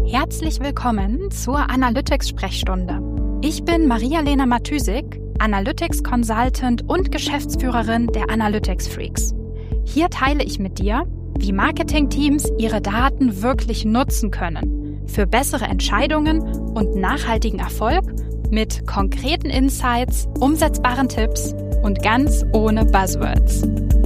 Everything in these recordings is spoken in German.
Herzlich willkommen zur Analytics-Sprechstunde. Ich bin Maria-Lena Matysik, Analytics-Consultant und Geschäftsführerin der Analytics Freaks. Hier teile ich mit dir, wie Marketingteams ihre Daten wirklich nutzen können für bessere Entscheidungen und nachhaltigen Erfolg mit konkreten Insights, umsetzbaren Tipps und ganz ohne Buzzwords.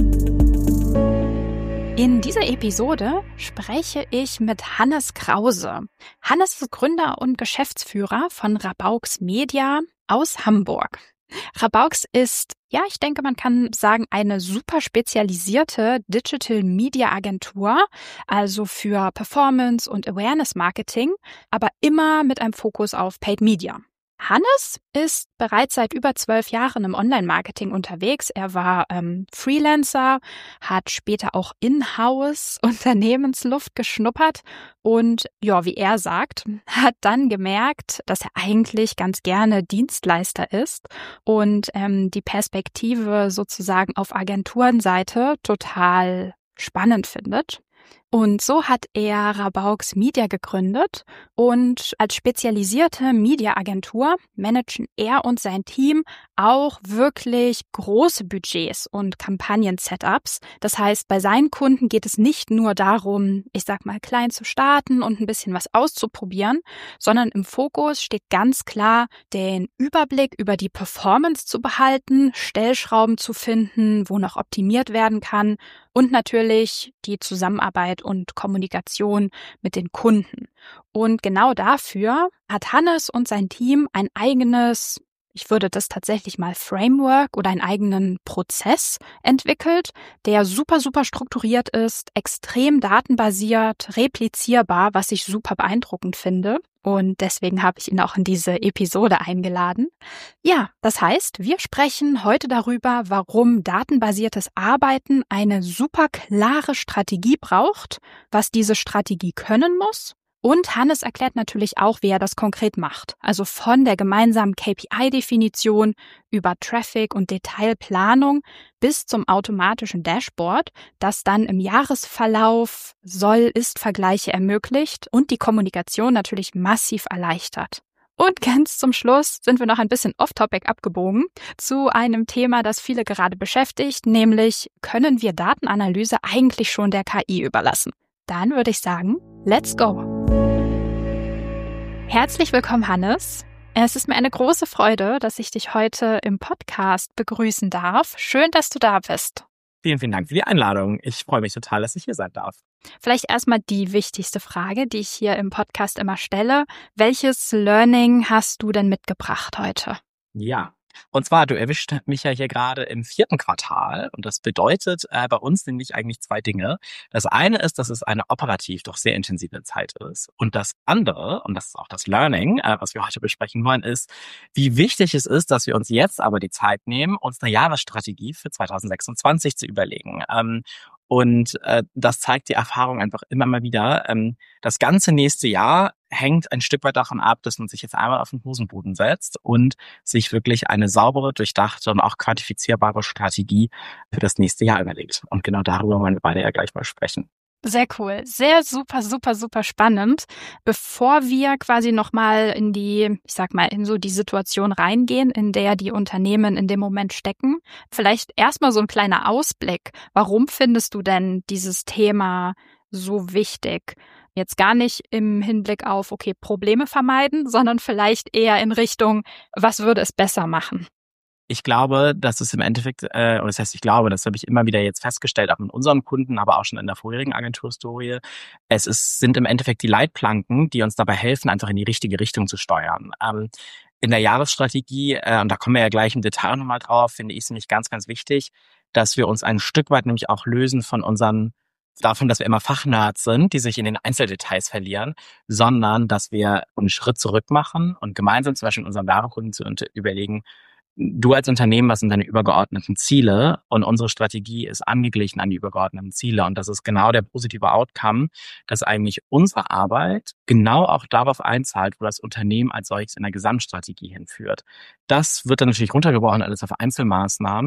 In dieser Episode spreche ich mit Hannes Krause. Hannes ist Gründer und Geschäftsführer von Rabaux Media aus Hamburg. Rabaux ist, ich denke, man kann sagen, eine super spezialisierte Digital Media Agentur, also für Performance und Awareness Marketing, aber immer mit einem Fokus auf Paid Media. Hannes ist bereits seit über 12 Jahren im Online-Marketing unterwegs. Er war Freelancer, hat später auch in-house Unternehmensluft geschnuppert und wie er sagt, hat dann gemerkt, dass er eigentlich ganz gerne Dienstleister ist und die Perspektive sozusagen auf Agenturenseite total spannend findet. Und so hat er Rabaux Media gegründet und als spezialisierte Media-Agentur managen er und sein Team auch wirklich große Budgets und Kampagnen-Setups. Das heißt, bei seinen Kunden geht es nicht nur darum, klein zu starten und ein bisschen was auszuprobieren, sondern im Fokus steht ganz klar, den Überblick über die Performance zu behalten, Stellschrauben zu finden, wo noch optimiert werden kann und natürlich die Zusammenarbeit und Kommunikation mit den Kunden. Und genau dafür hat Hannes und sein Team ein eigenes, ich würde das tatsächlich mal Framework oder einen eigenen Prozess entwickelt, der super, super strukturiert ist, extrem datenbasiert, replizierbar, was ich super beeindruckend finde. Und deswegen habe ich ihn auch in diese Episode eingeladen. Ja, das heißt, wir sprechen heute darüber, warum datenbasiertes Arbeiten eine super klare Strategie braucht, was diese Strategie können muss. Und Hannes erklärt natürlich auch, wie er das konkret macht. Also von der gemeinsamen KPI-Definition über Traffic und Detailplanung bis zum automatischen Dashboard, das dann im Jahresverlauf Soll-Ist-Vergleiche ermöglicht und die Kommunikation natürlich massiv erleichtert. Und ganz zum Schluss sind wir noch ein bisschen off-topic abgebogen zu einem Thema, das viele gerade beschäftigt, nämlich können wir Datenanalyse eigentlich schon der KI überlassen? Dann würde ich sagen, let's go! Herzlich willkommen, Hannes. Es ist mir eine große Freude, dass ich dich heute im Podcast begrüßen darf. Schön, dass du da bist. Vielen, vielen Dank für die Einladung. Ich freue mich total, dass ich hier sein darf. Vielleicht erstmal die wichtigste Frage, die ich hier im Podcast immer stelle. Welches Learning hast du denn mitgebracht heute? Ja. Und zwar, du erwischt mich ja hier gerade im 4. Quartal und das bedeutet bei uns nämlich eigentlich 2 Dinge. Das eine ist, dass es eine operativ doch sehr intensive Zeit ist. Und das andere, und das ist auch das Learning, was wir heute besprechen wollen, ist, wie wichtig es ist, dass wir uns jetzt aber die Zeit nehmen, uns eine Jahresstrategie für 2026 zu überlegen. Und das zeigt die Erfahrung einfach immer mal wieder. Das ganze nächste Jahr hängt ein Stück weit davon ab, dass man sich jetzt einmal auf den Hosenboden setzt und sich wirklich eine saubere, durchdachte und auch quantifizierbare Strategie für das nächste Jahr überlegt. Und genau darüber wollen wir beide ja gleich mal sprechen. Sehr cool. Sehr super, super, super spannend. Bevor wir quasi nochmal in die, in so die Situation reingehen, in der die Unternehmen in dem Moment stecken, vielleicht erstmal so ein kleiner Ausblick. Warum findest du denn dieses Thema so wichtig? Jetzt gar nicht im Hinblick auf, Probleme vermeiden, sondern vielleicht eher in Richtung, was würde es besser machen? Ich glaube, dass es im Endeffekt, das habe ich immer wieder jetzt festgestellt, auch mit unseren Kunden, aber auch schon in der vorherigen Agenturhistorie, sind im Endeffekt die Leitplanken, die uns dabei helfen, einfach in die richtige Richtung zu steuern. In der Jahresstrategie, und da kommen wir ja gleich im Detail nochmal drauf, finde ich es nämlich ganz, ganz wichtig, dass wir uns ein Stück weit nämlich auch lösen davon, dass wir immer Fachnerds sind, die sich in den Einzeldetails verlieren, sondern dass wir einen Schritt zurück machen und gemeinsam zum Beispiel mit unseren Werbekunden zu überlegen, du als Unternehmen, was sind deine übergeordneten Ziele? Und unsere Strategie ist angeglichen an die übergeordneten Ziele. Und das ist genau der positive Outcome, dass eigentlich unsere Arbeit genau auch darauf einzahlt, wo das Unternehmen als solches in der Gesamtstrategie hinführt. Das wird dann natürlich runtergebrochen alles auf Einzelmaßnahmen.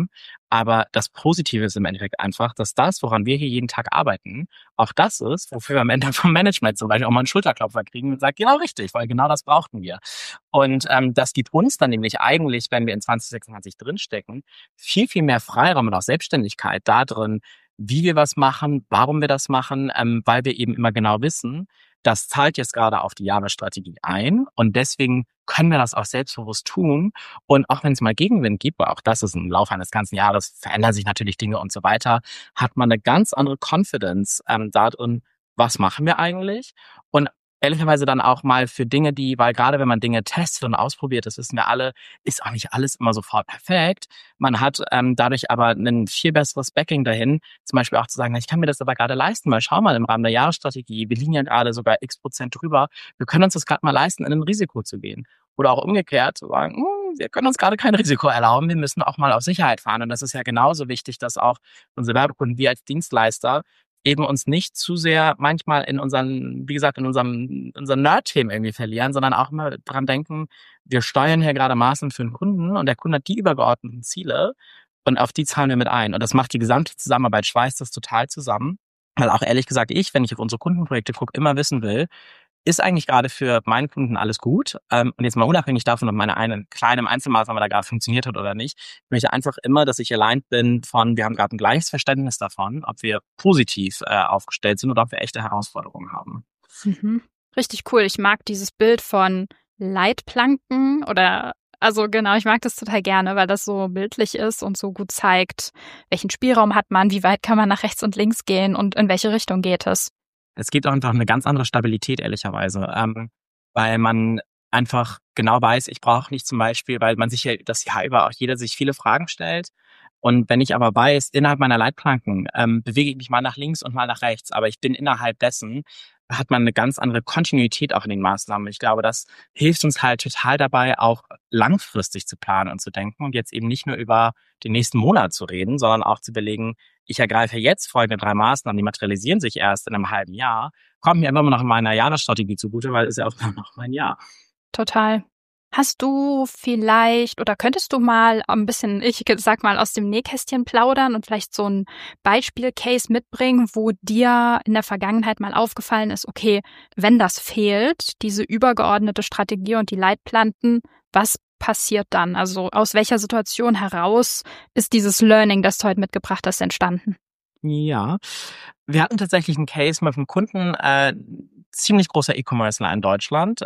Aber das Positive ist im Endeffekt einfach, dass das, woran wir hier jeden Tag arbeiten, auch das ist, wofür wir am Ende vom Management zum Beispiel auch mal einen Schulterklopfer kriegen und sagen, genau richtig, weil genau das brauchten wir. Und das gibt uns dann nämlich eigentlich, wenn wir in 2026 drinstecken, viel, viel mehr Freiraum und auch Selbstständigkeit da drin, wie wir was machen, warum wir das machen, weil wir eben immer genau wissen, das zahlt jetzt gerade auf die Jahresstrategie ein und deswegen können wir das auch selbstbewusst tun. Und auch wenn es mal Gegenwind gibt, weil auch das ist im Laufe eines ganzen Jahres, verändern sich natürlich Dinge und so weiter, hat man eine ganz andere Confidence darin, was machen wir eigentlich? Und ehrlicherweise dann auch mal für Dinge, weil gerade wenn man Dinge testet und ausprobiert, das wissen wir alle, ist auch nicht alles immer sofort perfekt. Man hat dadurch aber ein viel besseres Backing dahin, zum Beispiel auch zu sagen, ich kann mir das aber gerade leisten, weil schau mal im Rahmen der Jahresstrategie, wir liegen ja gerade sogar x% drüber, wir können uns das gerade mal leisten, in ein Risiko zu gehen. Oder auch umgekehrt zu sagen, wir können uns gerade kein Risiko erlauben, wir müssen auch mal auf Sicherheit fahren. Und das ist ja genauso wichtig, dass auch unsere Werbekunden, wir als Dienstleister, eben uns nicht zu sehr manchmal in unseren, wie gesagt, in unseren Nerd-Themen irgendwie verlieren, sondern auch mal dran denken, wir steuern hier gerade Maßnahmen für den Kunden und der Kunde hat die übergeordneten Ziele und auf die zahlen wir mit ein. Und das macht die gesamte Zusammenarbeit, schweißt das total zusammen. Weil auch ehrlich gesagt, wenn ich auf unsere Kundenprojekte gucke, immer wissen will, ist eigentlich gerade für meinen Kunden alles gut? Und jetzt mal unabhängig davon, ob meine eine kleine Einzelmaßnahme da gerade funktioniert hat oder nicht. Ich möchte einfach immer, dass ich aligned bin wir haben gerade ein gleiches Verständnis davon, ob wir positiv aufgestellt sind oder ob wir echte Herausforderungen haben. Mhm. Richtig cool. Ich mag dieses Bild von Leitplanken also genau, ich mag das total gerne, weil das so bildlich ist und so gut zeigt, welchen Spielraum hat man, wie weit kann man nach rechts und links gehen und in welche Richtung geht es. Es gibt auch einfach eine ganz andere Stabilität, ehrlicherweise, weil man einfach genau weiß, ich brauche nicht zum Beispiel, weil man sich ja das Jahr über auch jeder sich viele Fragen stellt. Und wenn ich aber weiß, innerhalb meiner Leitplanken bewege ich mich mal nach links und mal nach rechts, aber ich bin innerhalb dessen, hat man eine ganz andere Kontinuität auch in den Maßnahmen. Ich glaube, das hilft uns halt total dabei, auch langfristig zu planen und zu denken und jetzt eben nicht nur über den nächsten Monat zu reden, sondern auch zu überlegen, ich ergreife jetzt folgende 3 Maßnahmen, die materialisieren sich erst in einem halben Jahr, kommt mir immer noch in meiner Jahresstrategie zugute, weil es ist ja auch immer noch mein Jahr. Total. Hast du vielleicht oder könntest du mal ein bisschen, ich sag mal, aus dem Nähkästchen plaudern und vielleicht so ein Beispiel-Case mitbringen, wo dir in der Vergangenheit mal aufgefallen ist, okay, wenn das fehlt, diese übergeordnete Strategie und die Leitplanken, was passiert dann? Also aus welcher Situation heraus ist dieses Learning, das du heute mitgebracht hast, entstanden? Ja, wir hatten tatsächlich einen Case mit einem Kunden, ziemlich großer E-Commercer in Deutschland,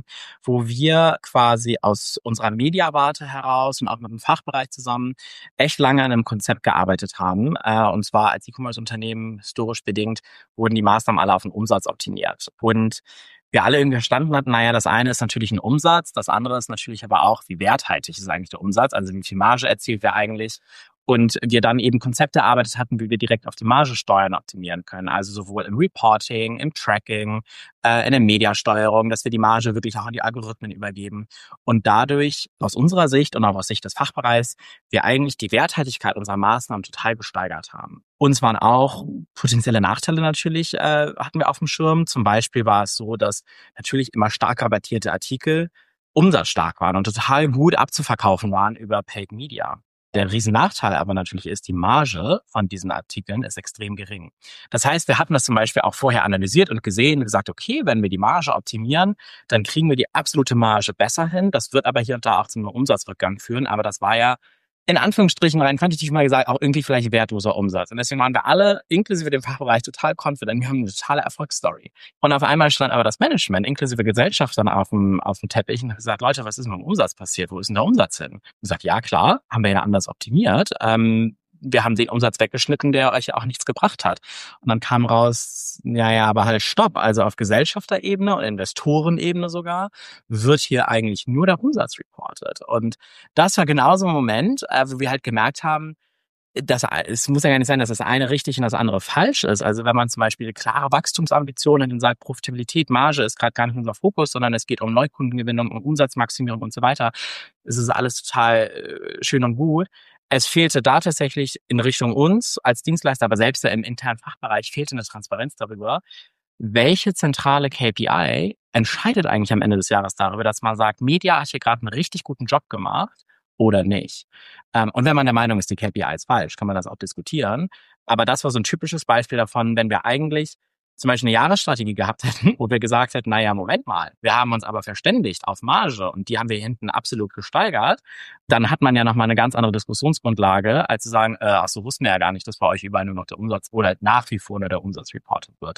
wo wir quasi aus unserer Media-Warte heraus und auch mit dem Fachbereich zusammen echt lange an einem Konzept gearbeitet haben. Und zwar als E-Commerce-Unternehmen, historisch bedingt, wurden die Maßnahmen alle auf den Umsatz optimiert. Und wir alle irgendwie verstanden hatten, das eine ist natürlich ein Umsatz, das andere ist natürlich aber auch, wie werthaltig ist eigentlich der Umsatz, also wie viel Marge erzielt wir eigentlich. Und wir dann eben Konzepte erarbeitet hatten, wie wir direkt auf die Marge steuern optimieren können. Also sowohl im Reporting, im Tracking, in der Mediasteuerung, dass wir die Marge wirklich auch an die Algorithmen übergeben. Und dadurch, aus unserer Sicht und auch aus Sicht des Fachbereichs, wir eigentlich die Werthaltigkeit unserer Maßnahmen total gesteigert haben. Uns waren auch potenzielle Nachteile natürlich, hatten wir auf dem Schirm. Zum Beispiel war es so, dass natürlich immer stark rabattierte Artikel umsatzstark waren und total gut abzuverkaufen waren über Paid Media. Der Riesennachteil aber natürlich ist, die Marge von diesen Artikeln ist extrem gering. Das heißt, wir hatten das zum Beispiel auch vorher analysiert und gesehen und gesagt, okay, wenn wir die Marge optimieren, dann kriegen wir die absolute Marge besser hin. Das wird aber hier und da auch zu einem Umsatzrückgang führen. Aber das war ja in Anführungsstrichen rein quantitativ mal gesagt, auch irgendwie vielleicht wertloser Umsatz. Und deswegen waren wir alle, inklusive dem Fachbereich, total confident. Wir haben eine totale Erfolgsstory. Und auf einmal stand aber das Management, inklusive Gesellschaft, dann auf dem Teppich und hat gesagt, Leute, was ist mit dem Umsatz passiert? Wo ist denn der Umsatz hin? Und gesagt, ja klar, haben wir ja anders optimiert. Wir haben den Umsatz weggeschnitten, der euch auch nichts gebracht hat. Und dann kam raus, aber halt stopp. Also auf Gesellschafterebene und Investorenebene sogar wird hier eigentlich nur der Umsatz reported. Und das war genauso ein Moment, wo wir halt gemerkt haben, es muss ja gar nicht sein, dass das eine richtig und das andere falsch ist. Also wenn man zum Beispiel klare Wachstumsambitionen hat und sagt, Profitabilität, Marge ist gerade gar nicht unser Fokus, sondern es geht um Neukundengewinnung, um Umsatzmaximierung und so weiter. Es ist alles total schön und gut. Es fehlte da tatsächlich in Richtung uns als Dienstleister, aber selbst im internen Fachbereich fehlte eine Transparenz darüber, welche zentrale KPI entscheidet eigentlich am Ende des Jahres darüber, dass man sagt, Media hat hier gerade einen richtig guten Job gemacht oder nicht. Und wenn man der Meinung ist, die KPI ist falsch, kann man das auch diskutieren. Aber das war so ein typisches Beispiel davon, wenn wir eigentlich zum Beispiel eine Jahresstrategie gehabt hätten, wo wir gesagt hätten, naja, Moment mal, wir haben uns aber verständigt auf Marge und die haben wir hinten absolut gesteigert, dann hat man ja nochmal eine ganz andere Diskussionsgrundlage, als zu sagen, ach so, wussten wir ja gar nicht, dass bei euch überall nur noch der Umsatz oder nach wie vor nur der Umsatz reported wird.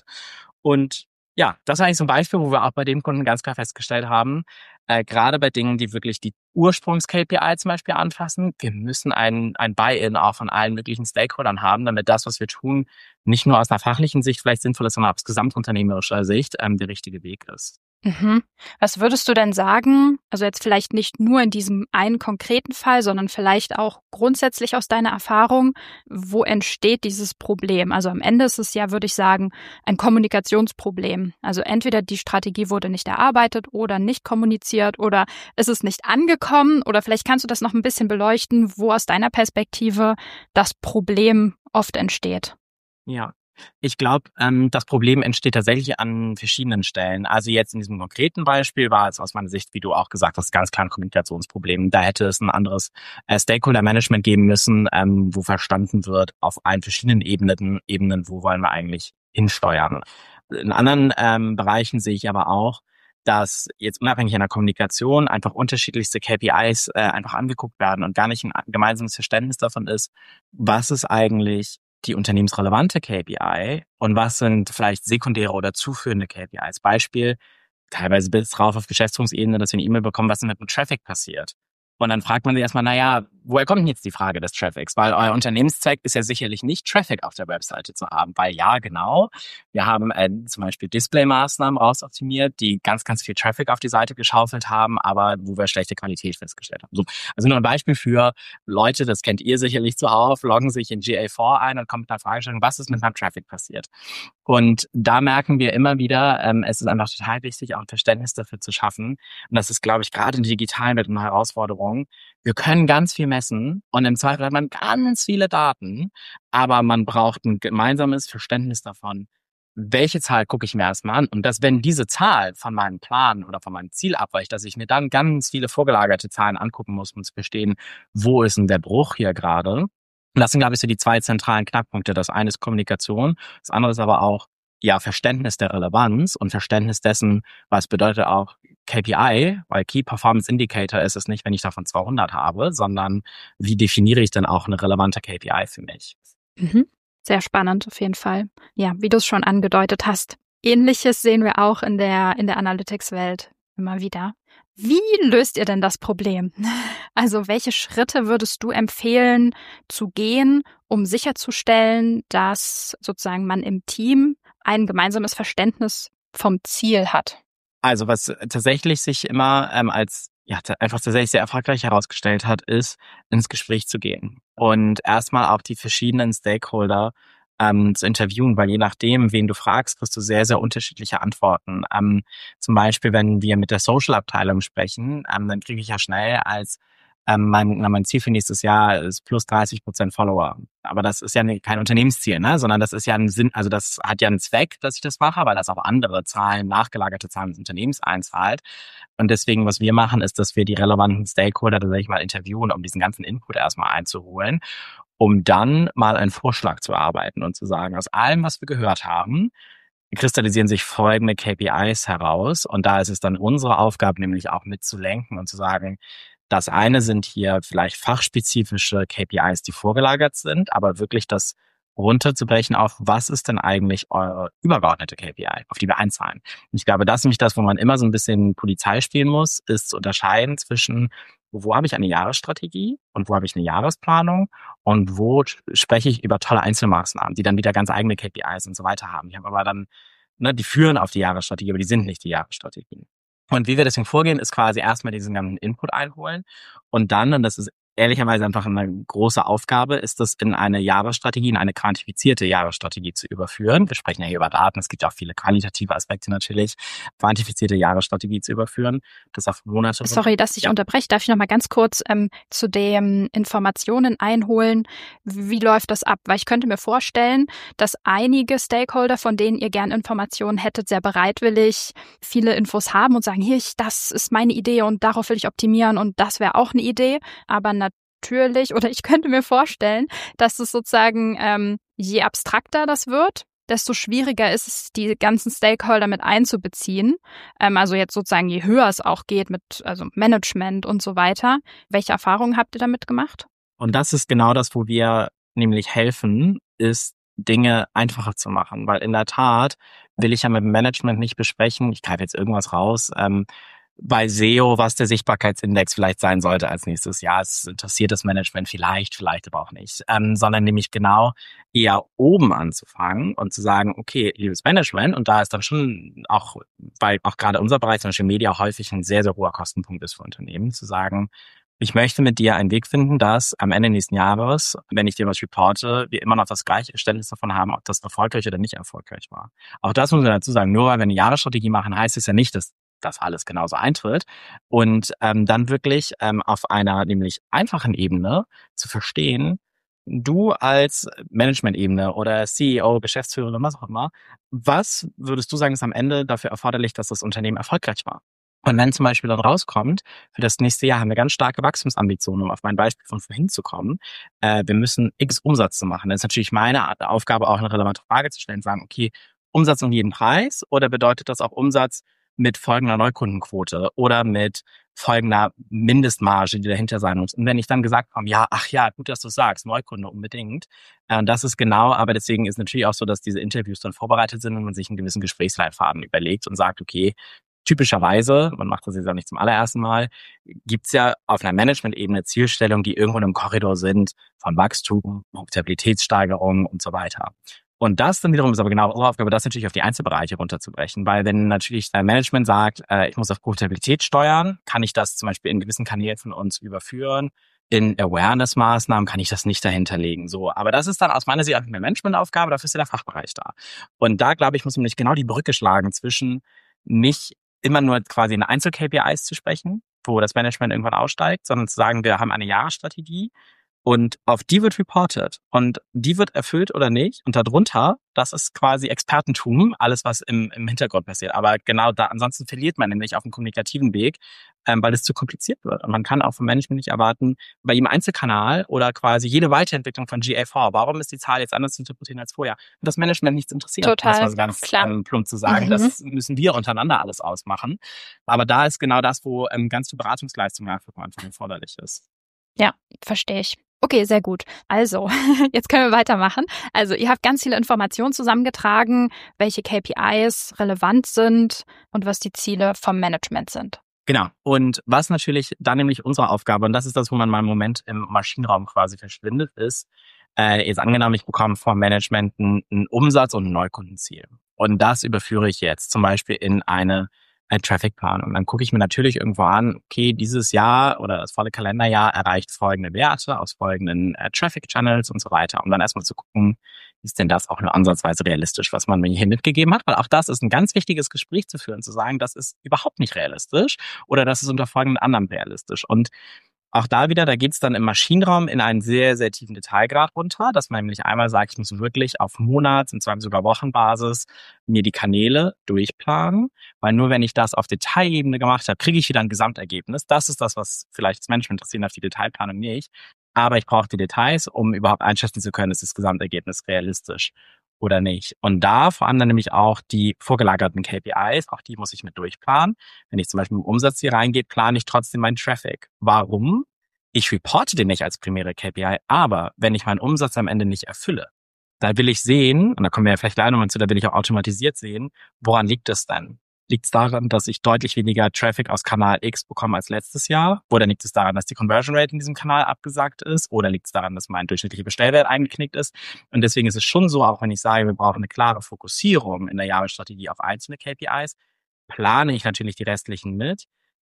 Und ja, das ist eigentlich so ein Beispiel, wo wir auch bei dem Kunden ganz klar festgestellt haben, gerade bei Dingen, die wirklich die Ursprungs-KPI zum Beispiel anfassen, wir müssen ein Buy-in auch von allen möglichen Stakeholdern haben, damit das, was wir tun, nicht nur aus einer fachlichen Sicht vielleicht sinnvoll ist, sondern aus gesamtunternehmerischer Sicht der richtige Weg ist. Mhm. Was würdest du denn sagen, also jetzt vielleicht nicht nur in diesem einen konkreten Fall, sondern vielleicht auch grundsätzlich aus deiner Erfahrung, wo entsteht dieses Problem? Also am Ende ist es ja, würde ich sagen, ein Kommunikationsproblem. Also entweder die Strategie wurde nicht erarbeitet oder nicht kommuniziert oder ist es nicht angekommen oder vielleicht kannst du das noch ein bisschen beleuchten, wo aus deiner Perspektive das Problem oft entsteht. Ja. Ich glaube, das Problem entsteht tatsächlich an verschiedenen Stellen. Also jetzt in diesem konkreten Beispiel war es aus meiner Sicht, wie du auch gesagt hast, ganz klar ein Kommunikationsproblem. Da hätte es ein anderes Stakeholder-Management geben müssen, wo verstanden wird auf allen verschiedenen Ebenen, wo wollen wir eigentlich hinsteuern. In anderen Bereichen sehe ich aber auch, dass jetzt unabhängig von der Kommunikation einfach unterschiedlichste KPIs einfach angeguckt werden und gar nicht ein gemeinsames Verständnis davon ist, was ist eigentlich die unternehmensrelevante KPI und was sind vielleicht sekundäre oder zuführende KPIs. Beispiel, teilweise bis drauf auf Geschäftsführungsebene, dass wir eine E-Mail bekommen, was denn mit dem Traffic passiert. Und dann fragt man sich erstmal, naja, woher kommt denn jetzt die Frage des Traffics? Weil euer Unternehmenszweck ist ja sicherlich nicht, Traffic auf der Webseite zu haben. Weil ja, genau, wir haben zum Beispiel Display-Maßnahmen rausoptimiert, die ganz, ganz viel Traffic auf die Seite geschaufelt haben, aber wo wir schlechte Qualität festgestellt haben. So, also nur ein Beispiel für Leute, das kennt ihr sicherlich zuhauf, loggen sich in GA4 ein und kommen mit einer Fragestellung, was ist mit meinem Traffic passiert? Und da merken wir immer wieder, es ist einfach total wichtig, auch ein Verständnis dafür zu schaffen. Und das ist, glaube ich, gerade in digitalen mit einer Herausforderung. Wir können ganz viel messen und im Zweifel hat man ganz viele Daten, aber man braucht ein gemeinsames Verständnis davon, welche Zahl gucke ich mir erstmal an. Und dass, wenn diese Zahl von meinem Plan oder von meinem Ziel abweicht, dass ich mir dann ganz viele vorgelagerte Zahlen angucken muss, um zu verstehen, wo ist denn der Bruch hier gerade. Und das sind, glaube ich, so die zwei zentralen Knackpunkte. Das eine ist Kommunikation, das andere ist aber auch Verständnis der Relevanz und Verständnis dessen, was bedeutet auch KPI, weil Key Performance Indicator ist es nicht, wenn ich davon 200 habe, sondern wie definiere ich denn auch eine relevante KPI für mich? Mhm. Sehr spannend auf jeden Fall. Ja, wie du es schon angedeutet hast. Ähnliches sehen wir auch in der Analytics-Welt immer wieder. Wie löst ihr denn das Problem? Also welche Schritte würdest du empfehlen zu gehen, um sicherzustellen, dass sozusagen man im Team ein gemeinsames Verständnis vom Ziel hat? Also was tatsächlich sich immer als einfach tatsächlich sehr erfolgreich herausgestellt hat, ist, ins Gespräch zu gehen und erstmal auch die verschiedenen Stakeholder zu interviewen, weil je nachdem, wen du fragst, kriegst du sehr, sehr unterschiedliche Antworten. Zum Beispiel, wenn wir mit der Social-Abteilung sprechen, dann kriege ich ja schnell als mein Ziel für nächstes Jahr ist plus 30% Follower. Aber das ist ja kein Unternehmensziel, ne? Sondern das ist ja ein Sinn, also das hat ja einen Zweck, dass ich das mache, weil das auch andere Zahlen, nachgelagerte Zahlen des Unternehmens einzahlt. Und deswegen, was wir machen, ist, dass wir die relevanten Stakeholder tatsächlich mal interviewen, um diesen ganzen Input erstmal einzuholen, um dann mal einen Vorschlag zu erarbeiten und zu sagen, aus allem, was wir gehört haben, kristallisieren sich folgende KPIs heraus. Und da ist es dann unsere Aufgabe, nämlich auch mitzulenken und zu sagen, das eine sind hier vielleicht fachspezifische KPIs, die vorgelagert sind, aber wirklich das runterzubrechen auf, was ist denn eigentlich eure übergeordnete KPI, auf die wir einzahlen. Und ich glaube, das ist nämlich das, wo man immer so ein bisschen Polizei spielen muss, ist zu unterscheiden zwischen, wo habe ich eine Jahresstrategie und wo habe ich eine Jahresplanung und wo spreche ich über tolle Einzelmaßnahmen, die dann wieder ganz eigene KPIs und so weiter haben. Die haben aber dann, die führen auf die Jahresstrategie, aber die sind nicht die Jahresstrategien. Und wie wir deswegen vorgehen, ist quasi erstmal diesen ganzen Input einholen und dann, und das ist ehrlicherweise einfach eine große Aufgabe ist, das in eine Jahresstrategie, in eine quantifizierte Jahresstrategie zu überführen. Wir sprechen ja hier über Daten, es gibt ja auch viele qualitative Aspekte natürlich, quantifizierte Jahresstrategie zu überführen, das auf Monate. Sorry, dass ich unterbreche. Darf ich noch mal ganz kurz zu den Informationen einholen? Wie läuft das ab? Weil ich könnte mir vorstellen, dass einige Stakeholder, von denen ihr gern Informationen hättet, sehr bereitwillig viele Infos haben und sagen, hier, das ist meine Idee und darauf will ich optimieren und das wäre auch eine Idee. Aber natürlich, oder ich könnte mir vorstellen, dass es sozusagen, je abstrakter das wird, desto schwieriger ist es, die ganzen Stakeholder mit einzubeziehen. Also jetzt sozusagen, je höher es auch geht mit also Management und so weiter. Welche Erfahrungen habt ihr damit gemacht? Und das ist genau das, wo wir nämlich helfen, ist Dinge einfacher zu machen. Weil in der Tat will ich ja mit dem Management nicht besprechen, ich greife jetzt irgendwas raus, bei SEO, was der Sichtbarkeitsindex vielleicht sein sollte als nächstes Jahr. Es interessiert das Management vielleicht aber auch nicht. Sondern nämlich genau eher oben anzufangen und zu sagen, okay, liebes Management, und da ist dann schon auch, weil auch gerade unser Bereich, zum Beispiel Media, häufig ein sehr, sehr hoher Kostenpunkt ist für Unternehmen, zu sagen, ich möchte mit dir einen Weg finden, dass am Ende nächsten Jahres, wenn ich dir was reporte, wir immer noch das gleiche Verständnis davon haben, ob das erfolgreich oder nicht erfolgreich war. Auch das muss man dazu sagen. Nur weil wir eine Jahresstrategie machen, heißt es ja nicht, dass das alles genauso eintritt. Und dann wirklich auf einer nämlich einfachen Ebene zu verstehen, du als Management-Ebene oder CEO, Geschäftsführer oder was auch immer, was würdest du sagen, ist am Ende dafür erforderlich, dass das Unternehmen erfolgreich war? Und wenn zum Beispiel dann rauskommt, für das nächste Jahr haben wir ganz starke Wachstumsambitionen, um auf mein Beispiel von vorhin zu kommen. Wir müssen X Umsatz zu machen. Das ist natürlich meine Aufgabe, auch eine relevante Frage zu stellen, sagen, okay, Umsatz um jeden Preis oder bedeutet das auch Umsatz mit folgender Neukundenquote oder mit folgender Mindestmarge, die dahinter sein muss. Und wenn ich dann gesagt habe, ja, ach ja, gut, dass du sagst, Neukunde unbedingt. Und das ist genau, aber deswegen ist natürlich auch so, dass diese Interviews dann vorbereitet sind und man sich einen gewissen Gesprächsleitfaden überlegt und sagt, okay, typischerweise, man macht das jetzt auch nicht zum allerersten Mal, gibt's ja auf einer Management-Ebene Zielstellungen, die irgendwo im Korridor sind von Wachstum, Profitabilitätssteigerung und so weiter. Und das dann wiederum ist aber genau unsere Aufgabe, das natürlich auf die Einzelbereiche runterzubrechen. Weil wenn natürlich dein Management sagt, ich muss auf Profitabilität steuern, kann ich das zum Beispiel in gewissen Kanälen von uns überführen. In Awareness-Maßnahmen kann ich das nicht dahinterlegen. So, aber das ist dann aus meiner Sicht eine Managementaufgabe, dafür ist ja der Fachbereich da. Und da, glaube ich, muss man nämlich genau die Brücke schlagen zwischen nicht immer nur quasi in Einzel-KPIs zu sprechen, wo das Management irgendwann aussteigt, sondern zu sagen, wir haben eine Jahresstrategie und auf die wird reported und die wird erfüllt oder nicht. Und darunter, das ist quasi Expertentum, alles was im Hintergrund passiert. Aber genau da, ansonsten verliert man nämlich auf dem kommunikativen Weg, weil es zu kompliziert wird. Und man kann auch vom Management nicht erwarten, bei jedem Einzelkanal oder quasi jede Weiterentwicklung von GA4, warum ist die Zahl jetzt anders zu interpretieren als vorher? Und das Management nichts interessiert. Total, das war ganz klar. Plump zu sagen. Das müssen wir untereinander alles ausmachen. Aber da ist genau das, wo ganz viel Beratungsleistung einfach am Anfang erforderlich ist. Ja, verstehe ich. Okay, sehr gut. Also, jetzt können wir weitermachen. Also, ihr habt ganz viele Informationen zusammengetragen, welche KPIs relevant sind und was die Ziele vom Management sind. Genau. Und was natürlich dann nämlich unsere Aufgabe, und das ist das, wo man mal einen Moment im Maschinenraum quasi verschwindet, ist, jetzt angenommen, ich bekomme vom Management einen Umsatz und ein Neukundenziel. Und das überführe ich jetzt zum Beispiel in eine Traffic-Planung. Dann gucke ich mir natürlich irgendwo an, okay, dieses Jahr oder das volle Kalenderjahr erreicht folgende Werte aus folgenden Traffic-Channels und so weiter. Um dann erstmal zu gucken, ist denn das auch nur ansatzweise realistisch, was man mir hier mitgegeben hat? Weil auch das ist ein ganz wichtiges Gespräch zu führen, zu sagen, das ist überhaupt nicht realistisch oder das ist unter folgenden anderen realistisch. Und auch da wieder, da geht's dann im Maschinenraum in einen sehr, sehr tiefen Detailgrad runter, dass man nämlich einmal sagt, ich muss wirklich auf Monats- und zwar sogar Wochenbasis mir die Kanäle durchplanen, weil nur wenn ich das auf Detailebene gemacht habe, kriege ich wieder ein Gesamtergebnis. Das ist das, was vielleicht das Management interessiert, auf die Detailplanung nicht. Aber ich brauche die Details, um überhaupt einschätzen zu können, ist das Gesamtergebnis realistisch oder nicht. Und da vor allem dann nämlich auch die vorgelagerten KPIs, auch die muss ich mit durchplanen. Wenn ich zum Beispiel im Umsatz hier reingehe, plane ich trotzdem meinen Traffic. Warum? Ich reporte den nicht als primäre KPI, aber wenn ich meinen Umsatz am Ende nicht erfülle, da will ich sehen, und da kommen wir ja vielleicht gleich nochmal zu, da will ich auch automatisiert sehen, woran liegt es denn? Liegt es daran, dass ich deutlich weniger Traffic aus Kanal X bekomme als letztes Jahr? Oder liegt es daran, dass die Conversion Rate in diesem Kanal abgesackt ist? Oder liegt es daran, dass mein durchschnittlicher Bestellwert eingeknickt ist? Und deswegen ist es schon so, auch wenn ich sage, wir brauchen eine klare Fokussierung in der Jahresstrategie auf einzelne KPIs, plane ich natürlich die restlichen mit.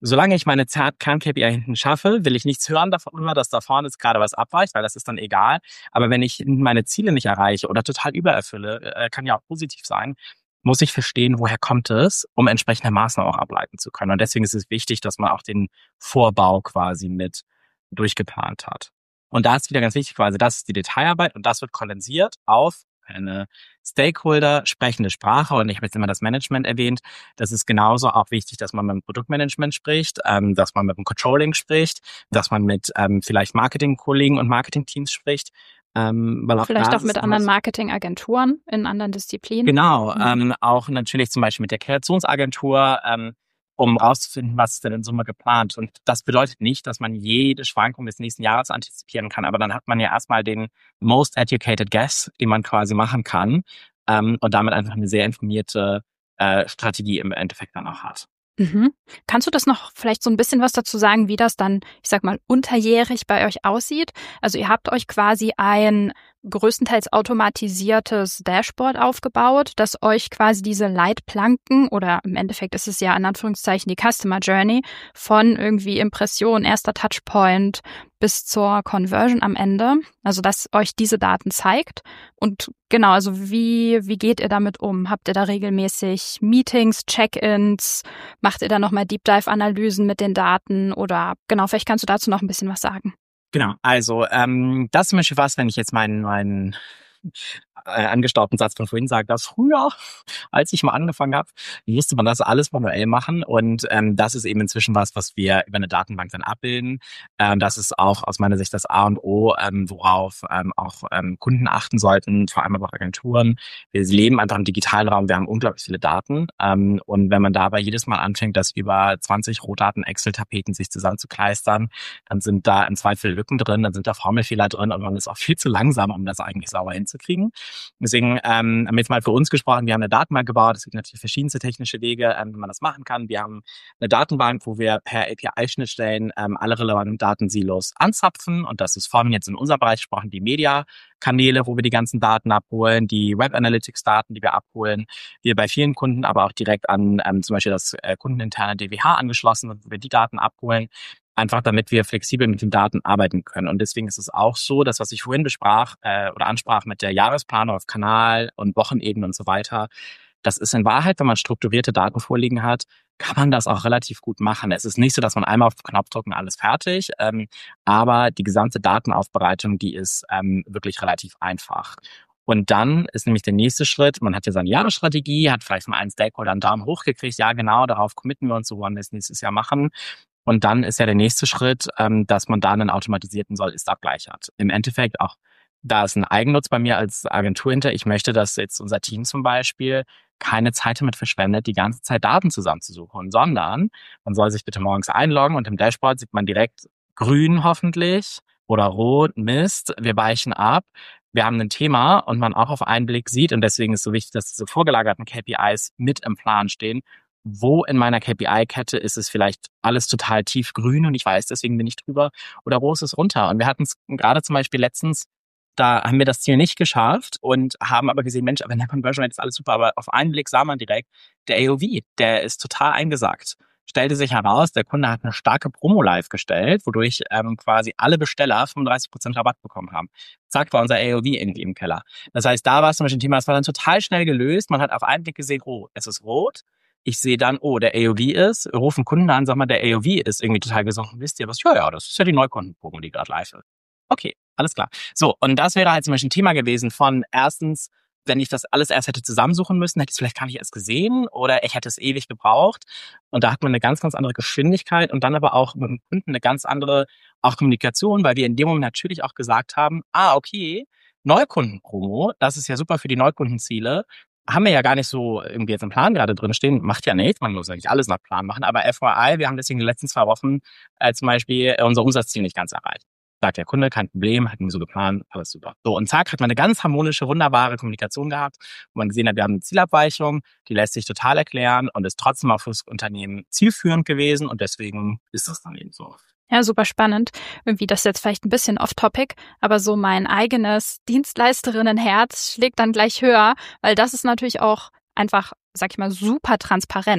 solange ich meine Kern-KPI hinten schaffe, will ich nichts hören darüber, dass da vorne jetzt gerade was abweicht, weil das ist dann egal. Aber wenn ich meine Ziele nicht erreiche oder total übererfülle, kann ja auch positiv sein, muss ich verstehen, woher kommt es, um entsprechende Maßnahmen auch ableiten zu können. Und deswegen ist es wichtig, dass man auch den Vorbau quasi mit durchgeplant hat. Und da ist wieder ganz wichtig, quasi das ist die Detailarbeit und das wird kondensiert auf eine Stakeholder sprechende Sprache. Und ich habe jetzt immer das Management erwähnt. Das ist genauso auch wichtig, dass man mit dem Produktmanagement spricht, dass man mit dem Controlling spricht, dass man mit vielleicht Marketingkollegen und Marketingteams spricht. Weil auch vielleicht auch mit anderen Marketingagenturen in anderen Disziplinen. Genau, auch natürlich zum Beispiel mit der Kreationsagentur, um rauszufinden, was ist denn in Summe geplant. Und das bedeutet nicht, dass man jede Schwankung des nächsten Jahres antizipieren kann, aber dann hat man ja erstmal den most educated guess, den man quasi machen kann, und damit einfach eine sehr informierte Strategie im Endeffekt dann auch hat. Mhm. Kannst du das noch vielleicht so ein bisschen was dazu sagen, wie das dann, ich sag mal, unterjährig bei euch aussieht? Also ihr habt euch quasi ein größtenteils automatisiertes Dashboard aufgebaut, das euch quasi diese Leitplanken oder im Endeffekt ist es ja in Anführungszeichen die Customer Journey von irgendwie Impression, erster Touchpoint bis zur Conversion am Ende, also dass euch diese Daten zeigt. Und genau, also wie geht ihr damit um? Habt ihr da regelmäßig Meetings, Check-ins? Macht ihr da nochmal Deep-Dive-Analysen mit den Daten? Oder genau, vielleicht kannst du dazu noch ein bisschen was sagen. Genau, also das ist zum Beispiel was, wenn ich jetzt meinen angestaubten Satz von vorhin sage, dass früher, als ich mal angefangen habe, musste man das alles manuell machen und das ist eben inzwischen was wir über eine Datenbank dann abbilden. Das ist auch aus meiner Sicht das A und O, worauf auch Kunden achten sollten, vor allem aber auch Agenturen. Wir leben einfach im digitalen Raum, wir haben unglaublich viele Daten und wenn man dabei jedes Mal anfängt, das über 20 Rohdaten-Excel-Tapeten sich zusammenzukleistern, dann sind da im Zweifel Lücken drin, dann sind da Formelfehler drin und man ist auch viel zu langsam, um das eigentlich sauber hinzukriegen. Deswegen haben wir jetzt mal für uns gesprochen, wir haben eine Datenbank gebaut, es gibt natürlich verschiedenste technische Wege, wie man das machen kann. Wir haben eine Datenbank, wo wir per API-Schnittstellen alle relevanten Datensilos anzapfen und das ist von jetzt in unserem Bereich gesprochen die Media-Kanäle, wo wir die ganzen Daten abholen, die Web-Analytics-Daten, die wir abholen. Wir bei vielen Kunden aber auch direkt an zum Beispiel das kundeninterne DWH angeschlossen, wo wir die Daten abholen. Einfach damit wir flexibel mit den Daten arbeiten können. Und deswegen ist es auch so, dass was ich vorhin besprach oder ansprach mit der Jahresplanung auf Kanal- und Wochenebene und so weiter, das ist in Wahrheit, wenn man strukturierte Daten vorliegen hat, kann man das auch relativ gut machen. Es ist nicht so, dass man einmal auf den Knopf drückt und alles fertig, aber die gesamte Datenaufbereitung, die ist wirklich relativ einfach. Und dann ist nämlich der nächste Schritt, man hat ja seine Jahresstrategie, hat vielleicht von einem Stakeholder einen Daumen hoch gekriegt, ja genau, darauf committen wir uns, so wollen wir es nächstes Jahr machen. Und dann ist ja der nächste Schritt, dass man da einen automatisierten Soll-Ist-Abgleich hat. Im Endeffekt auch, da ist ein Eigennutz bei mir als Agentur hinter. Ich möchte, dass jetzt unser Team zum Beispiel keine Zeit damit verschwendet, die ganze Zeit Daten zusammenzusuchen, sondern man soll sich bitte morgens einloggen und im Dashboard sieht man direkt grün hoffentlich oder rot, Mist, wir weichen ab. Wir haben ein Thema und man auch auf einen Blick sieht und deswegen ist es so wichtig, dass diese vorgelagerten KPIs mit im Plan stehen. Wo in meiner KPI-Kette ist es vielleicht alles total tiefgrün und ich weiß, deswegen bin ich drüber oder wo ist es runter? Und wir hatten es gerade zum Beispiel letztens, da haben wir das Ziel nicht geschafft und haben aber gesehen, Mensch, aber in der Conversion Rate ist alles super, aber auf einen Blick sah man direkt, der AOV, der ist total eingesackt. Stellte sich heraus, der Kunde hat eine starke Promo live gestellt, wodurch quasi alle Besteller 35% Rabatt bekommen haben. Zack, war unser AOV irgendwie im Keller. Das heißt, da war es zum Beispiel ein Thema, das war dann total schnell gelöst. Man hat auf einen Blick gesehen, oh, es ist rot. Ich sehe dann, oh, der AOV ist, rufen Kunden an, sag mal, der AOV ist irgendwie total gesunken. Wisst ihr was? Ja, das ist ja die Neukundenpromo, die gerade live ist. Okay, alles klar. So, und das wäre halt zum Beispiel ein Thema gewesen von erstens, wenn ich das alles erst hätte zusammensuchen müssen, hätte ich es vielleicht gar nicht erst gesehen oder ich hätte es ewig gebraucht. Und da hat man eine ganz, ganz andere Geschwindigkeit und dann aber auch mit dem Kunden eine ganz andere auch Kommunikation, weil wir in dem Moment natürlich auch gesagt haben, okay, Neukundenpromo, das ist ja super für die Neukundenziele. Haben wir ja gar nicht so irgendwie jetzt im Plan gerade drin stehen. Macht ja nichts, man muss eigentlich alles nach Plan machen. Aber FYI, wir haben deswegen in den letzten 2 Wochen zum Beispiel unser Umsatzziel nicht ganz erreicht. Sagt der Kunde, kein Problem, hatten wir so geplant, alles super. So, und zack, hat man eine ganz harmonische, wunderbare Kommunikation gehabt, wo man gesehen hat, wir haben eine Zielabweichung, die lässt sich total erklären und ist trotzdem auch fürs Unternehmen zielführend gewesen und deswegen ist das dann eben so. Ja, super spannend. Irgendwie das ist jetzt vielleicht ein bisschen off-topic, aber so mein eigenes Dienstleisterinnenherz schlägt dann gleich höher, weil das ist natürlich auch einfach, sag ich mal, super transparent.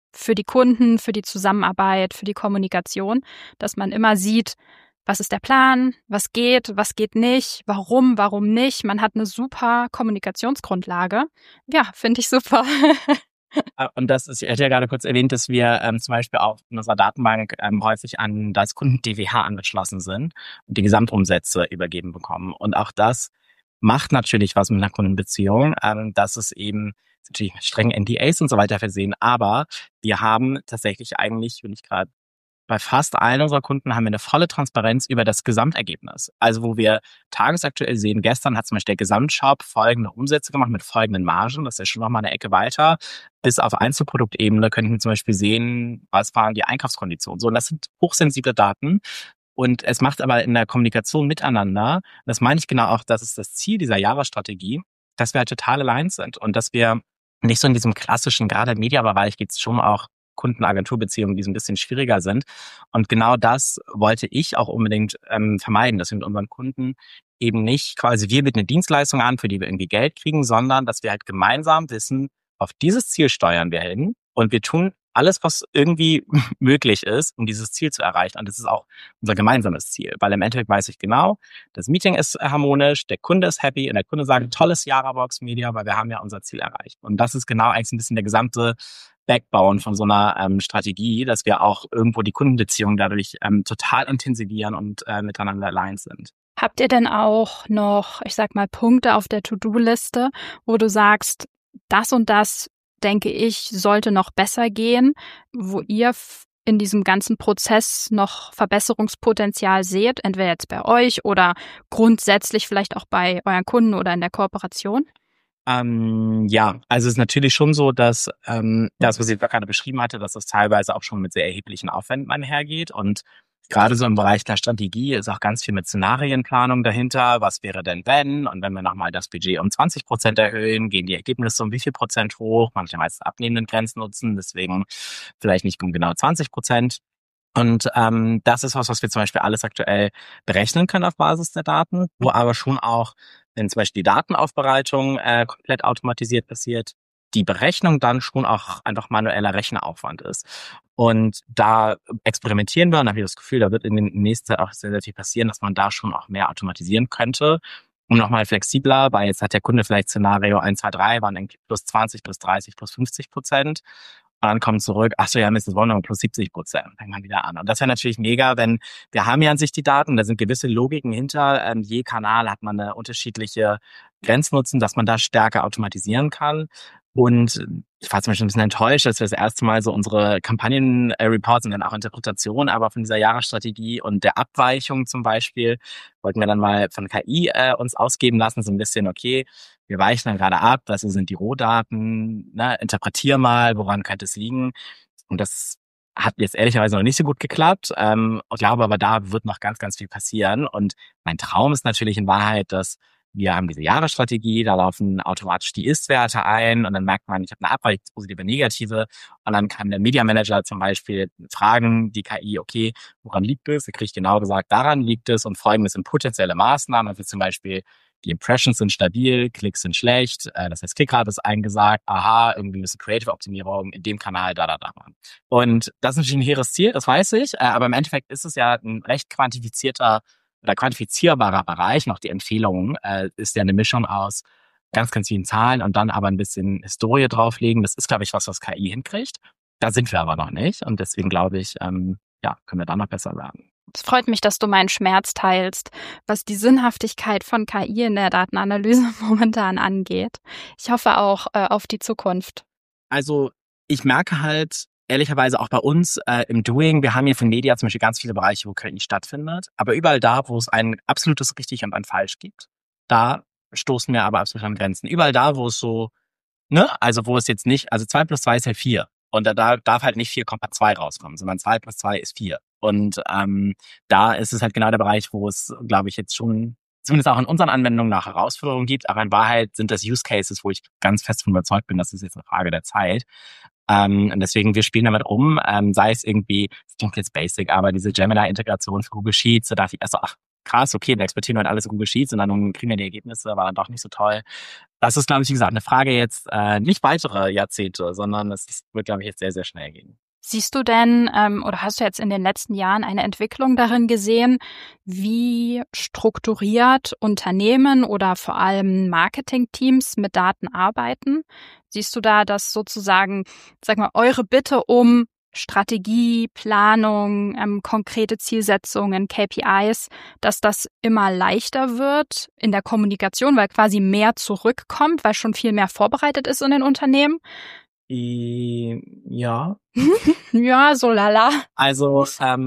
für die Kunden, für die Zusammenarbeit, für die Kommunikation, dass man immer sieht, was ist der Plan, was geht nicht, warum nicht. Man hat eine super Kommunikationsgrundlage. Ja, finde ich super. Und das ist, ich hatte ja gerade kurz erwähnt, dass wir zum Beispiel auch in unserer Datenbank häufig an das Kunden-DWH angeschlossen sind und die Gesamtumsätze übergeben bekommen. Und auch das macht natürlich was mit einer Kundenbeziehung. Das ist eben natürlich mit strengen NDAs und so weiter versehen. Aber wir haben tatsächlich eigentlich, wenn ich gerade bei fast allen unserer Kunden haben wir eine volle Transparenz über das Gesamtergebnis. Also wo wir tagesaktuell sehen, gestern hat zum Beispiel der Gesamtshop folgende Umsätze gemacht mit folgenden Margen. Das ist ja schon nochmal eine Ecke weiter. Bis auf Einzelproduktebene könnten wir zum Beispiel sehen, was waren die Einkaufskonditionen. So, und das sind hochsensible Daten. Und es macht aber in der Kommunikation miteinander, das meine ich genau auch, das ist das Ziel dieser Jahresstrategie, dass wir halt total aligned sind und dass wir nicht so in diesem klassischen, gerade im Mediabereich geht es schon auch Kunden-Agentur-Beziehungen, die so ein bisschen schwieriger sind. Und genau das wollte ich auch unbedingt vermeiden, dass wir mit unseren Kunden eben nicht quasi, wir bieten eine Dienstleistung an, für die wir irgendwie Geld kriegen, sondern dass wir halt gemeinsam wissen, auf dieses Ziel steuern wir hin und wir tun alles, was irgendwie möglich ist, um dieses Ziel zu erreichen. Und das ist auch unser gemeinsames Ziel, weil im Endeffekt weiß ich genau, das Meeting ist harmonisch, der Kunde ist happy und der Kunde sagt, tolles Jahr Rabox Media, weil wir haben ja unser Ziel erreicht. Und das ist genau eigentlich ein bisschen der gesamte Backbone von so einer Strategie, dass wir auch irgendwo die Kundenbeziehungen dadurch total intensivieren und miteinander aligned sind. Habt ihr denn auch noch, ich sag mal, Punkte auf der To-Do-Liste, wo du sagst, das und das, denke ich, sollte noch besser gehen, wo ihr in diesem ganzen Prozess noch Verbesserungspotenzial seht, entweder jetzt bei euch oder grundsätzlich vielleicht auch bei euren Kunden oder in der Kooperation? Ja, also es ist natürlich schon so, dass das, was ich gerade beschrieben hatte, dass das teilweise auch schon mit sehr erheblichen Aufwänden einhergeht und gerade so im Bereich der Strategie ist auch ganz viel mit Szenarienplanung dahinter. Was wäre denn wenn? Und wenn wir nochmal das Budget um 20% erhöhen, gehen die Ergebnisse um wie viel Prozent hoch? Manchmal meist abnehmenden Grenznutzen, deswegen vielleicht nicht um genau 20%. Und das ist was wir zum Beispiel alles aktuell berechnen können auf Basis der Daten, wo aber schon auch, wenn zum Beispiel die Datenaufbereitung komplett automatisiert passiert, die Berechnung dann schon auch einfach manueller Rechenaufwand ist. Und da experimentieren wir und habe ich das Gefühl, da wird in den nächsten Jahren auch sehr, sehr viel passieren, dass man da schon auch mehr automatisieren könnte. Und nochmal flexibler, weil jetzt hat der Kunde vielleicht Szenario 1, 2, 3, waren irgendwie plus 20, plus 30, plus 50%. Und dann kommt zurück, ach so, ja, Mist, das wollen wir noch plus 70%. Fängt man wieder an. Und das wäre natürlich mega, wenn, wir haben ja an sich die Daten, da sind gewisse Logiken hinter. Je Kanal hat man eine unterschiedliche Grenznutzen, dass man da stärker automatisieren kann. Und ich war zum Beispiel ein bisschen enttäuscht, dass wir das erste Mal so unsere Kampagnen-Reports und dann auch Interpretation, aber von dieser Jahresstrategie und der Abweichung zum Beispiel, wollten wir dann mal von KI uns ausgeben lassen, so ein bisschen, okay, wir weichen dann gerade ab, was sind die Rohdaten, ne, interpretier mal, woran könnte es liegen. Und das hat jetzt ehrlicherweise noch nicht so gut geklappt. Ich glaube aber, da wird noch ganz, ganz viel passieren. Und mein Traum ist natürlich in Wahrheit, dass wir haben diese Jahresstrategie, da laufen automatisch die Ist-Werte ein und dann merkt man, ich habe eine Abweichung, positive, negative und dann kann der Media Manager zum Beispiel fragen, die KI, okay, woran liegt es? Er kriegt genau gesagt, daran liegt es und folgendes sind potenzielle Maßnahmen, also zum Beispiel die Impressions sind stabil, Klicks sind schlecht, das heißt Klickrate ist eingesagt, aha, irgendwie müssen Creative-Optimierung in dem Kanal da machen. Und das ist natürlich ein hehres Ziel, das weiß ich, aber im Endeffekt ist es ja ein recht quantifizierter oder quantifizierbarer Bereich, noch die Empfehlungen, ist ja eine Mischung aus ganz, ganz vielen Zahlen und dann aber ein bisschen Historie drauflegen. Das ist, glaube ich, was KI hinkriegt. Da sind wir aber noch nicht und deswegen glaube ich, können wir da noch besser werden. Es freut mich, dass du meinen Schmerz teilst, was die Sinnhaftigkeit von KI in der Datenanalyse momentan angeht. Ich hoffe auch auf die Zukunft. Also ich merke halt, ehrlicherweise auch bei uns im Doing, wir haben hier von Media zum Beispiel ganz viele Bereiche, wo KI stattfindet, aber überall da, wo es ein absolutes Richtig und ein Falsch gibt, da stoßen wir aber absolut an Grenzen. Überall da, wo es so, ne, also wo es jetzt nicht, also 2 plus 2 ist halt 4 und da darf halt nicht 4,2 rauskommen, sondern 2 plus 2 ist 4. Und da ist es halt genau der Bereich, wo es, glaube ich, jetzt schon zumindest auch in unseren Anwendungen nach Herausforderungen gibt, aber in Wahrheit sind das Use Cases, wo ich ganz fest von überzeugt bin, das ist jetzt eine Frage der Zeit. Und deswegen, wir spielen damit rum, sei es irgendwie, das klingt jetzt basic, aber diese Gemini-Integration für Google Sheets, da dachte ich erst so, ach krass, okay, wir exportieren halt alles in Google Sheets und dann kriegen wir die Ergebnisse, war dann doch nicht so toll. Das ist, glaube ich, wie gesagt, eine Frage jetzt nicht weitere Jahrzehnte, sondern wird, glaube ich, jetzt sehr, sehr schnell gehen. Siehst du denn oder hast du jetzt in den letzten Jahren eine Entwicklung darin gesehen, wie strukturiert Unternehmen oder vor allem Marketingteams mit Daten arbeiten? Siehst du da, dass sozusagen, sag mal, eure Bitte um Strategie, Planung, konkrete Zielsetzungen, KPIs, dass das immer leichter wird in der Kommunikation, weil quasi mehr zurückkommt, weil schon viel mehr vorbereitet ist in den Unternehmen? Ja. Ja, so lala. Also,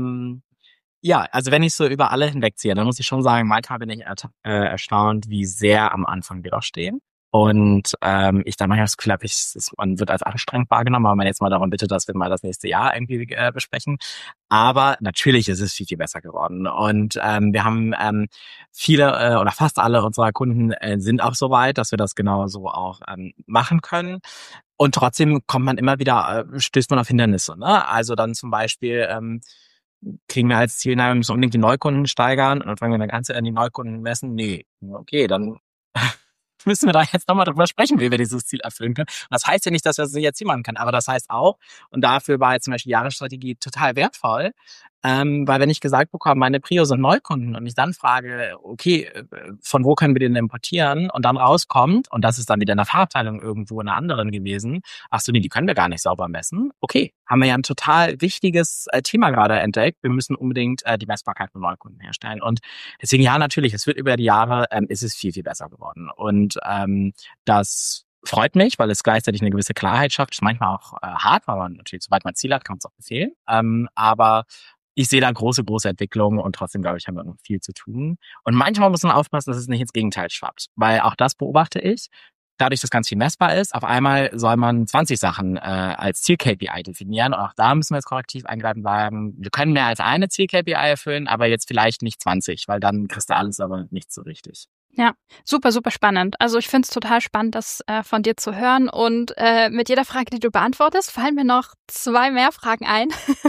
ja, also wenn ich so über alle hinwegziehe, dann muss ich schon sagen, manchmal bin ich erstaunt, wie sehr am Anfang wir doch stehen. Und ich dann manchmal das Gefühl habe, man wird als anstrengend wahrgenommen, aber man jetzt mal darum bittet, dass wir mal das nächste Jahr irgendwie besprechen. Aber natürlich ist es viel, viel besser geworden. Und wir haben viele oder fast alle unserer Kunden sind auch so weit, dass wir das genau so auch machen können. Und trotzdem kommt man immer wieder, stößt man auf Hindernisse. Ne? Also dann zum Beispiel kriegen wir als Ziel, wir müssen unbedingt die Neukunden steigern und dann fangen wir dann ganz an die Neukunden messen. Nee, okay, dann müssen wir da jetzt nochmal drüber sprechen, wie wir dieses Ziel erfüllen können. Und das heißt ja nicht, dass wir das nicht jetzt hier machen können, aber das heißt auch, und dafür war jetzt zum Beispiel die Jahresstrategie total wertvoll, weil wenn ich gesagt bekomme, meine Prio sind Neukunden und ich dann frage, okay, von wo können wir den importieren und dann rauskommt, und das ist dann wieder in der Fachabteilung irgendwo in einer anderen gewesen, ach so, nee, die können wir gar nicht sauber messen. Okay, haben wir ja ein total wichtiges Thema gerade entdeckt. Wir müssen unbedingt die Messbarkeit von Neukunden herstellen. Und deswegen, ja, natürlich, es wird über die Jahre, ist es viel, viel besser geworden. Und das freut mich, weil es gleichzeitig eine gewisse Klarheit schafft. Ist manchmal auch hart, weil man natürlich, sobald man Ziel hat, kann man es auch befehlen. Aber ich sehe da große, große Entwicklungen und trotzdem, glaube ich, haben wir noch viel zu tun. Und manchmal muss man aufpassen, dass es nicht ins Gegenteil schwappt. Weil auch das beobachte ich. Dadurch, dass ganz viel messbar ist, auf einmal soll man 20 Sachen als Ziel-KPI definieren. Und auch da müssen wir jetzt korrektiv eingreifen und sagen, wir können mehr als eine Ziel-KPI erfüllen, aber jetzt vielleicht nicht 20, weil dann kriegst du alles aber nicht so richtig. Ja, super, super spannend. Also ich finde es total spannend, das von dir zu hören. Und mit jeder Frage, die du beantwortest, fallen mir noch 2 mehr Fragen ein.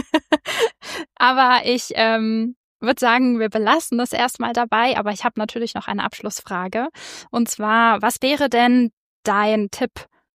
Aber ich würde sagen, wir belassen das erstmal dabei. Aber ich habe natürlich noch eine Abschlussfrage. Und zwar, was wäre denn dein Tipp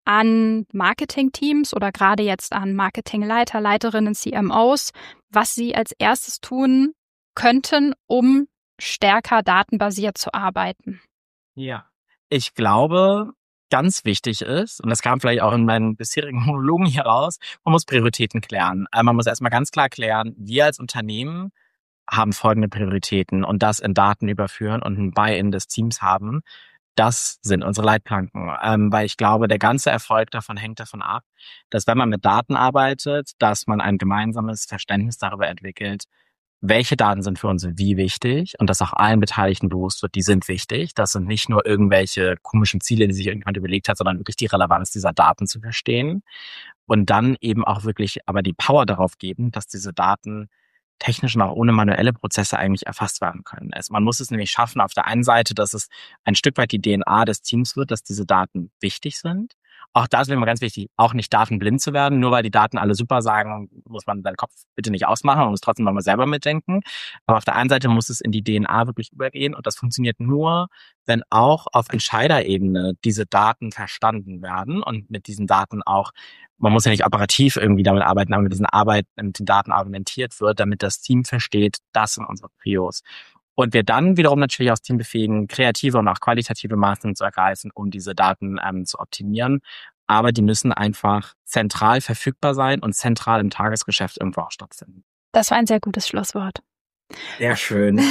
an Marketingteams oder gerade jetzt an Marketingleiter, Leiterinnen, CMOs, was sie als erstes tun könnten, um stärker datenbasiert zu arbeiten? Ja, ich glaube, ganz wichtig ist, und das kam vielleicht auch in meinen bisherigen Monologen hier raus, man muss Prioritäten klären. Man muss erstmal ganz klar klären, wir als Unternehmen haben folgende Prioritäten und das in Daten überführen und ein Buy-in des Teams haben. Das sind unsere Leitplanken, weil ich glaube, der ganze Erfolg davon hängt davon ab, dass wenn man mit Daten arbeitet, dass man ein gemeinsames Verständnis darüber entwickelt, welche Daten sind für uns wie wichtig und dass auch allen Beteiligten bewusst wird, die sind wichtig. Das sind nicht nur irgendwelche komischen Ziele, die sich irgendjemand überlegt hat, sondern wirklich die Relevanz dieser Daten zu verstehen und dann eben auch wirklich aber die Power darauf geben, dass diese Daten technisch und auch ohne manuelle Prozesse eigentlich erfasst werden können. Man muss es nämlich schaffen, auf der einen Seite, dass es ein Stück weit die DNA des Teams wird, dass diese Daten wichtig sind. Auch da ist mir immer ganz wichtig, auch nicht datenblind zu werden. Nur weil die Daten alle super sagen, muss man seinen Kopf bitte nicht ausmachen, man muss trotzdem mal selber mitdenken. Aber auf der einen Seite muss es in die DNA wirklich übergehen und das funktioniert nur, wenn auch auf Entscheiderebene diese Daten verstanden werden und mit diesen Daten auch, man muss ja nicht operativ irgendwie damit arbeiten, aber mit den Daten argumentiert wird, damit das Team versteht, das sind unsere Prios. Und wir dann wiederum natürlich auch das Team befähigen, kreative und auch qualitative Maßnahmen zu ergreifen, um diese Daten zu optimieren. Aber die müssen einfach zentral verfügbar sein und zentral im Tagesgeschäft irgendwo auch stattfinden. Das war ein sehr gutes Schlusswort. Sehr schön.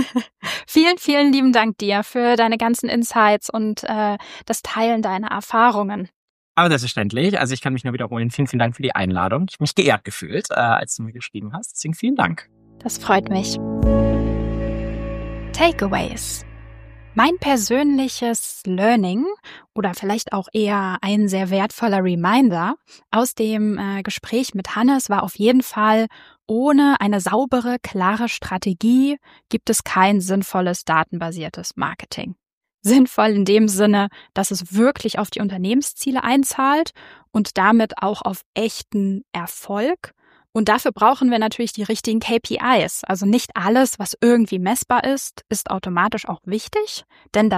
Vielen, vielen lieben Dank dir für deine ganzen Insights und das Teilen deiner Erfahrungen. Aber selbstverständlich. Also ich kann mich nur wiederholen. Vielen, vielen Dank für die Einladung. Ich habe mich geehrt gefühlt, als du mir geschrieben hast. Deswegen vielen Dank. Das freut mich. Takeaways. Mein persönliches Learning oder vielleicht auch eher ein sehr wertvoller Reminder aus dem Gespräch mit Hannes war auf jeden Fall, ohne eine saubere, klare Strategie gibt es kein sinnvolles datenbasiertes Marketing. Sinnvoll in dem Sinne, dass es wirklich auf die Unternehmensziele einzahlt und damit auch auf echten Erfolg. Und dafür brauchen wir natürlich die richtigen KPIs. Also nicht alles, was irgendwie messbar ist, ist automatisch auch wichtig, denn das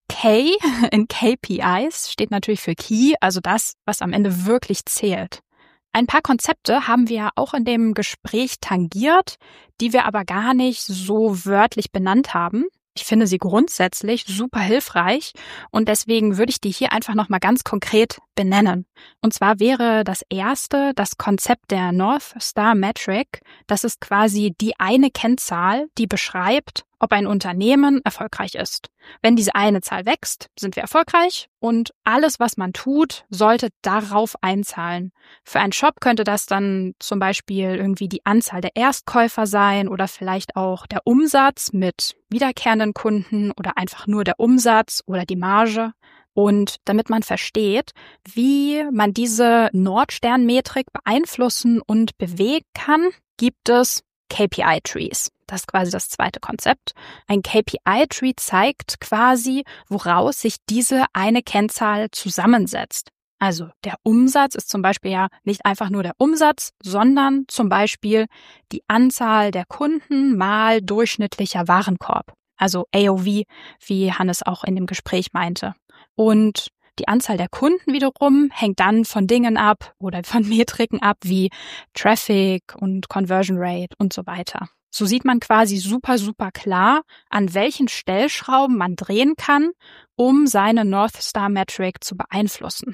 K in KPIs steht natürlich für Key, also das, was am Ende wirklich zählt. Ein paar Konzepte haben wir auch in dem Gespräch tangiert, die wir aber gar nicht so wörtlich benannt haben. Ich finde sie grundsätzlich super hilfreich und deswegen würde ich die hier einfach nochmal ganz konkret benennen. Und zwar wäre das erste das Konzept der North Star Metric. Das ist quasi die eine Kennzahl, die beschreibt, ob ein Unternehmen erfolgreich ist. Wenn diese eine Zahl wächst, sind wir erfolgreich und alles, was man tut, sollte darauf einzahlen. Für einen Shop könnte das dann zum Beispiel irgendwie die Anzahl der Erstkäufer sein oder vielleicht auch der Umsatz mit wiederkehrenden Kunden oder einfach nur der Umsatz oder die Marge. Und damit man versteht, wie man diese Nordstern-Metrik beeinflussen und bewegen kann, gibt es KPI-Trees. Das ist quasi das zweite Konzept. Ein KPI-Tree zeigt quasi, woraus sich diese eine Kennzahl zusammensetzt. Also der Umsatz ist zum Beispiel ja nicht einfach nur der Umsatz, sondern zum Beispiel die Anzahl der Kunden mal durchschnittlicher Warenkorb. Also AOV, wie Hannes auch in dem Gespräch meinte. Und die Anzahl der Kunden wiederum hängt dann von Dingen ab oder von Metriken ab wie Traffic und Conversion Rate und so weiter. So sieht man quasi super, super klar, an welchen Stellschrauben man drehen kann, um seine North Star Metric zu beeinflussen.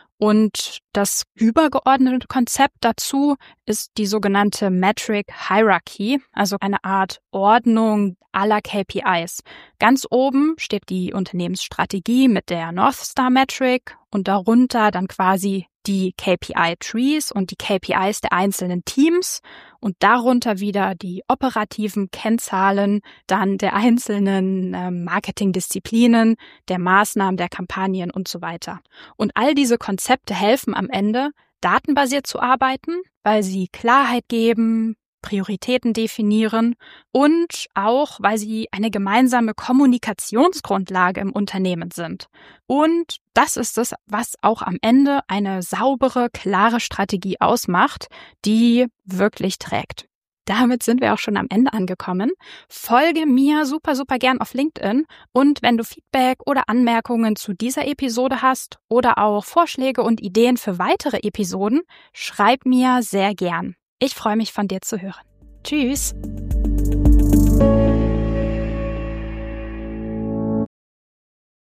Und das übergeordnete Konzept dazu ist die sogenannte Metric Hierarchy, also eine Art Ordnung aller KPIs. Ganz oben steht die Unternehmensstrategie mit der North Star Metric und darunter dann quasi die KPI-Trees und die KPIs der einzelnen Teams und darunter wieder die operativen Kennzahlen dann der einzelnen Marketingdisziplinen, der Maßnahmen, der Kampagnen und so weiter. Und all diese Konzepte helfen am Ende, datenbasiert zu arbeiten, weil sie Klarheit geben, Prioritäten definieren und auch, weil sie eine gemeinsame Kommunikationsgrundlage im Unternehmen sind. Und das ist es, was auch am Ende eine saubere, klare Strategie ausmacht, die wirklich trägt. Damit sind wir auch schon am Ende angekommen. Folge mir super, super gern auf LinkedIn und wenn du Feedback oder Anmerkungen zu dieser Episode hast oder auch Vorschläge und Ideen für weitere Episoden, schreib mir sehr gern. Ich freue mich, von dir zu hören. Tschüss!